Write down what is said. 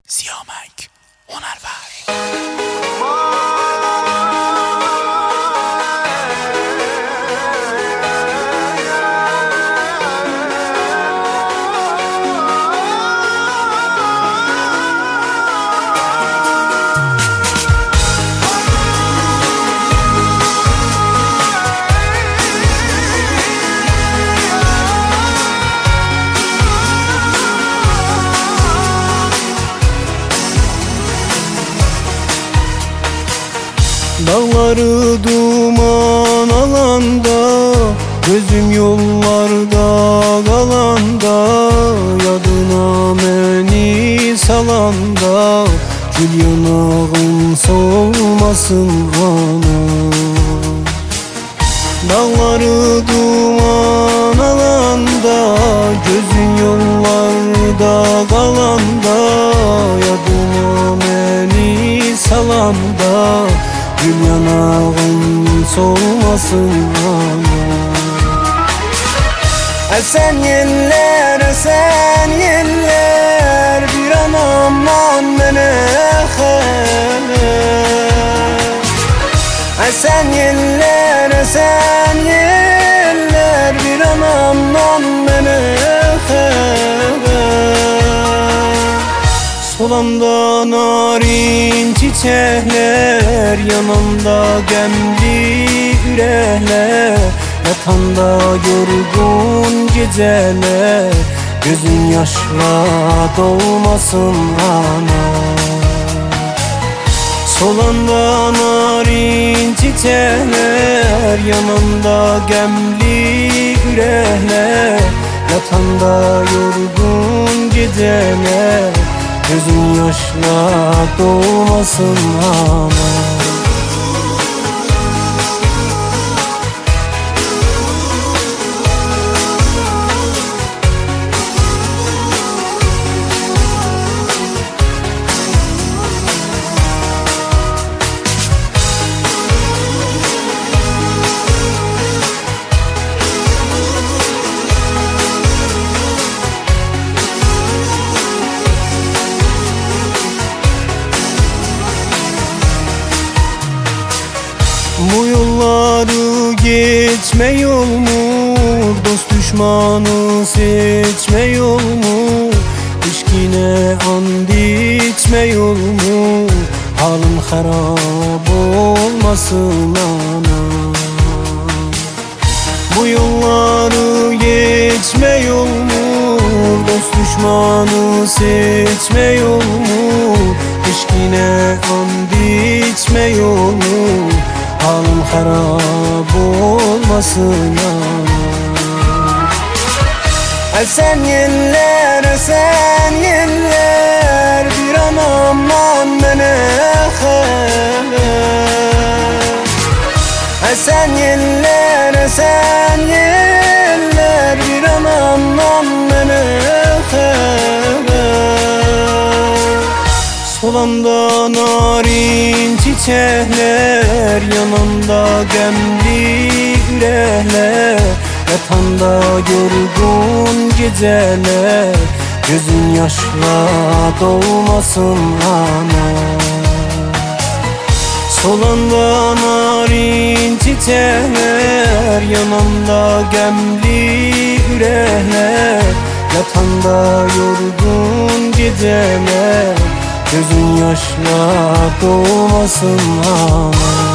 Siyamek Honerver. Dağları duman alanda, gözüm yollarda kalanda, yadına beni salanda, gül yanağın solmasın ana. Dağları duman alanda, gözün yollarda kalanda, yadına beni salanda, gül yanağın solmasın ana. Esen yeller bir anamdan mene xəbər. Esen yeller bir anamdan mene xəbər. Solanda narin çiçekler, yanımda gemli ürəklər, yatanda yorgun geceler, gözün yaşla dolmasın ana. Solanda narin çiçekler, yanımda gemli ürəklər, yatanda yorgun geceler, gözün yaşla dolmasın ana. Bu yolları geçme yol mu? Dost düşmanı seçme yol mu? İşkine and içme yol mu? Halın harap olmasın ana. Bu yolları geçme yol mu? Dost düşmanı seçme yol mu? İşkine and içme yol mu? Halım harap olmasın ana. Esen yeller bir anamdan mene xəbər. Esen yeller bir anamdan mene xəbər. Solanda narin çiçekler, yanımda gemli ürəklər, yatanda yorgun geceler, gözün yaşla dolmasın ana. Solanda narin çiçekler, yanımda gemli ürəklər, yatanda yorgun geceler, gözün yaşla dolmasın ana.